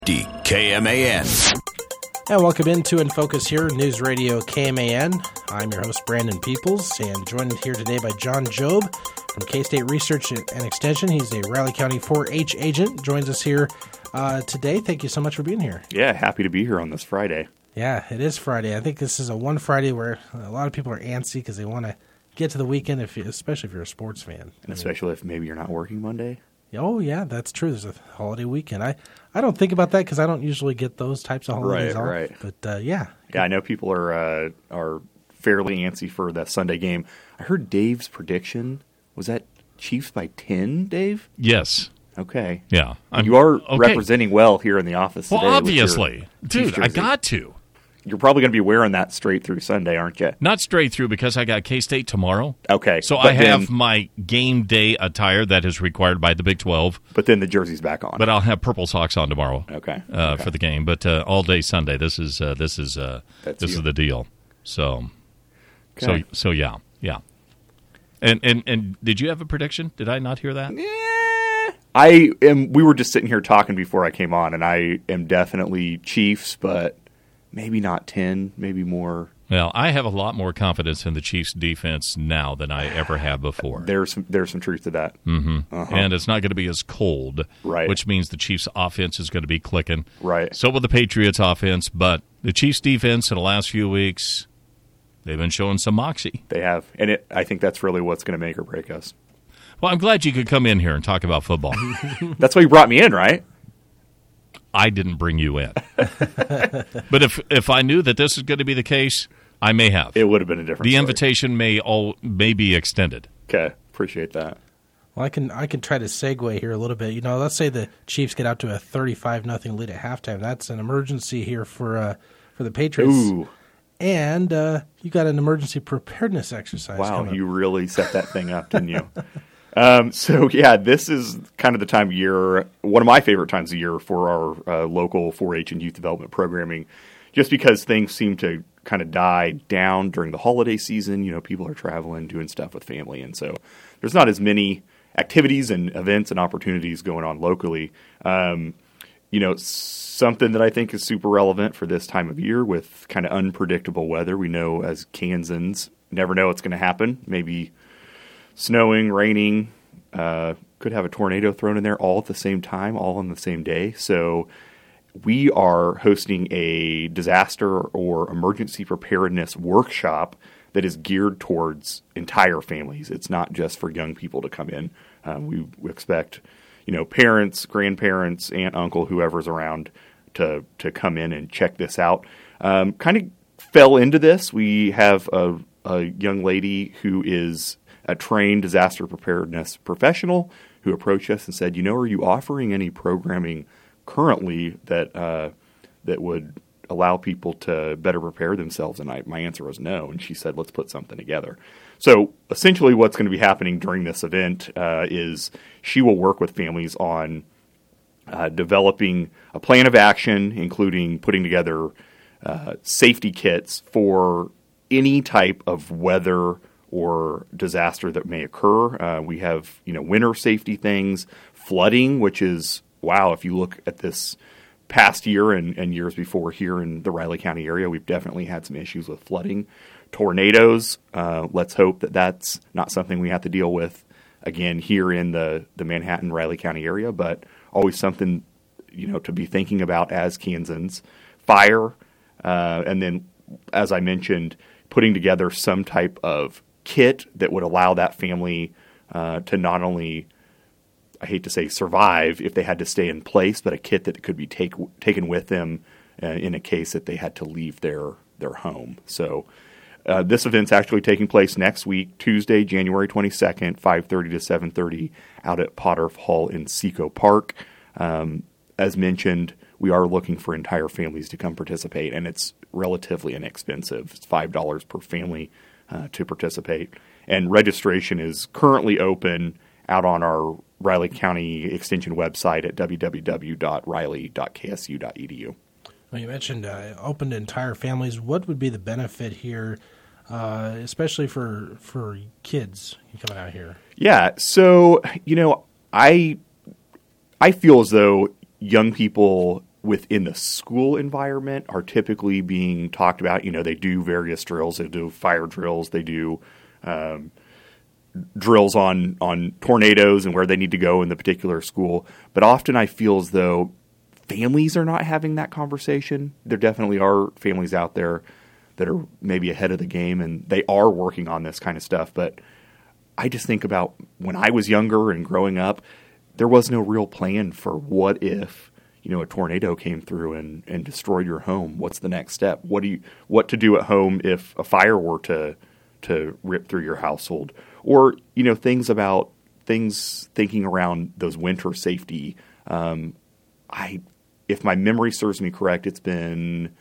KMAN. And welcome into In Focus here, News Radio KMAN. I'm your host, Brandon Peoples, and joined here today by John Job from K-State Research and Extension. He's a Riley County 4-H agent. Joins us here today. Thank you so much for being here. Yeah, happy to be here on this Friday. Yeah, it is Friday. I think this is a one Friday where a lot of people are antsy because they want to get to the weekend, especially if you're a sports fan. And especially if maybe you're not working Monday. Oh, yeah, that's true. There's a holiday weekend. I don't think about that because I don't usually get those types of holidays off. Right. But, yeah. Yeah, I know people are fairly antsy for that Sunday game. I heard Dave's prediction. Was that Chiefs by 10, Dave? Yes. Okay. Yeah. You are representing well here in the office today. Well, obviously. Dude, I got to. You're probably going to be wearing that straight through Sunday, aren't you? Not straight through because I got K-State tomorrow. Okay. So I have my game day attire that is required by the Big 12. But then the jersey's back on. But I'll have purple socks on tomorrow. Okay. For the game. But all day Sunday, this is the deal. So yeah. And did you have a prediction? Did I not hear that? Yeah. We were just sitting here talking before I came on, and I am definitely Chiefs, but maybe not 10, maybe more. Well, I have a lot more confidence in the Chiefs' defense now than I ever have before. There's some truth to that. Mm-hmm. Uh-huh. And it's not going to be as cold, right? Which means the Chiefs' offense is going to be clicking. Right. So will the Patriots' offense, but the Chiefs' defense in the last few weeks, they've been showing some moxie. They have. And I think that's really what's going to make or break us. Well, I'm glad you could come in here and talk about football. That's why you brought me in, right? I didn't bring you in. But if I knew that this is going to be the case, I may have. It would have been a different The story. invitation may be extended. Okay. Appreciate that. Well, I can try to segue here a little bit. You know, let's say the Chiefs get out to a 35-0 lead at halftime. That's an emergency here for the Patriots. Ooh. And you got an emergency preparedness exercise. Wow, you really set that thing up, didn't you? So, yeah, this is kind of the time of year, one of my favorite times of year for our local 4-H and youth development programming, just because things seem to kind of die down during the holiday season. You know, people are traveling, doing stuff with family, and so there's not as many activities and events and opportunities going on locally. You know, something that I think is super relevant for this time of year with kind of unpredictable weather. We know as Kansans, never know what's going to happen. Maybe snowing, raining, could have a tornado thrown in there all at the same time, all on the same day. So we are hosting a disaster or emergency preparedness workshop that is geared towards entire families. It's not just for young people to come in. We expect, you know, parents, grandparents, aunt, uncle, whoever's around to come in and check this out. Kind of fell into this. We have a young lady who is a trained disaster preparedness professional who approached us and said, you know, are you offering any programming currently that would allow people to better prepare themselves? And my answer was no. And she said, let's put something together. So essentially what's going to be happening during this event is she will work with families on developing a plan of action, including putting together safety kits for any type of weather or disaster that may occur. We have, you know, winter safety things, flooding, which is, wow, if you look at this past year and years before here in the Riley County area, we've definitely had some issues with flooding. Tornadoes, let's hope that that's not something we have to deal with again here in the Manhattan, Riley County area, but always something, you know, to be thinking about as Kansans. Fire, and then, as I mentioned, putting together some type of kit that would allow that family to not only, I hate to say survive if they had to stay in place, but a kit that could be taken with them in a case that they had to leave their home. So this event's actually taking place next week, Tuesday, January 22nd, 5:30 to 7:30 out at Potter Hall in Seco Park. As mentioned, we are looking for entire families to come participate, and it's relatively inexpensive. It's $5 per family to participate. And registration is currently open out on our Riley County Extension website at www.riley.ksu.edu. Well, you mentioned open to entire families. What would be the benefit here, especially for kids coming out here? Yeah, so, you know, I feel as though young people within the school environment are typically being talked about. They do various drills. They do fire drills. They do drills on tornadoes and where they need to go in the particular school. But often I feel as though families are not having that conversation. There definitely are families out there that are maybe ahead of the game, and they are working on this kind of stuff. But I just think about when I was younger and growing up, there was no real plan for what if, a tornado came through and destroyed your home. What's the next step? What to do at home if a fire were to rip through your household? Or, things thinking around those winter safety. If my memory serves me correct, it's been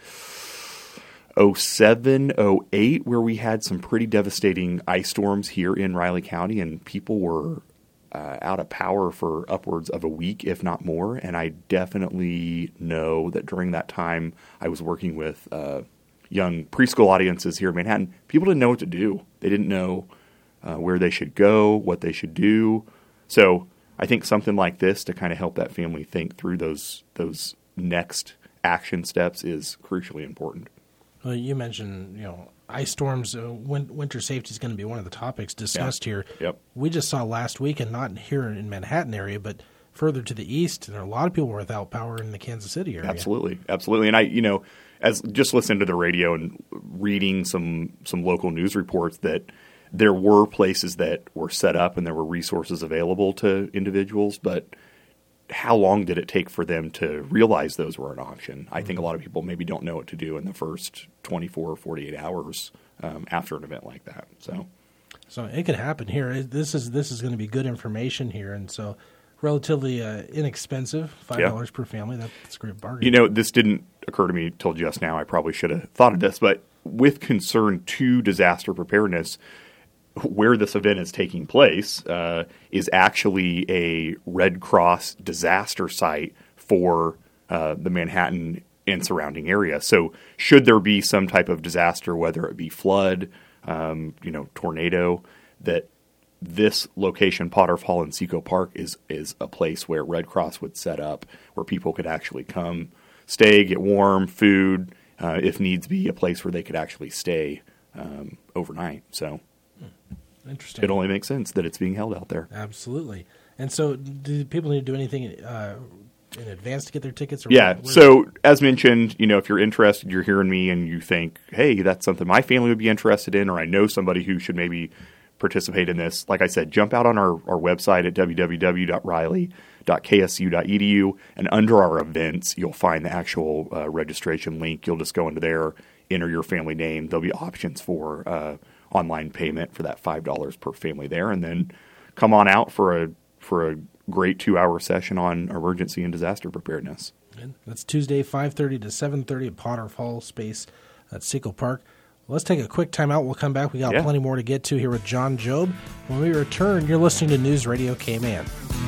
2007, 2008 where we had some pretty devastating ice storms here in Riley County, and people were out of power for upwards of a week, if not more. And I definitely know that during that time I was working with young preschool audiences here in Manhattan. People didn't know what to do. They didn't know where they should go, what they should do. So I think something like this to kind of help that family think through those next action steps is crucially important. Well, you mentioned, ice storms. Winter safety is going to be one of the topics discussed here. Yep. We just saw last week, and not here in Manhattan area, but further to the east, there are a lot of people without power in the Kansas City area. Absolutely. And I, as just listening to the radio and reading some local news reports that there were places that were set up and there were resources available to individuals, but how long did it take for them to realize those were an option? I think a lot of people maybe don't know what to do in the first 24 or 48 hours after an event like that. So it could happen here. This is going to be good information here, and so relatively inexpensive, $5 per family. That's a great bargain. This didn't occur to me till just now. I probably should have thought of this, but with concern to disaster preparedness, where this event is taking place is actually a Red Cross disaster site for the Manhattan and surrounding area. So should there be some type of disaster, whether it be flood, tornado, that this location, Potters Hall and Seco Park, is a place where Red Cross would set up, where people could actually come, stay, get warm, food, if needs be, a place where they could actually stay overnight. So interesting. It only makes sense that it's being held out there. Absolutely. And so do people need to do anything in advance to get their tickets? Or yeah. So as mentioned, if you're interested, you're hearing me and you think, hey, that's something my family would be interested in, or I know somebody who should maybe participate in this. Like I said, jump out on our website at www.riley.ksu.edu, and under our events, you'll find the actual registration link. You'll just go into there, enter your family name. There'll be options for online payment for that $5 per family there, and then come on out for a great 2-hour session on emergency and disaster preparedness. And that's Tuesday, 5:30 to 7:30 at Potters Hall space at Seco Park. Let's take a quick time out. We'll come back. We got plenty more to get to here with John Job. When we return, you're listening to News Radio KMAN.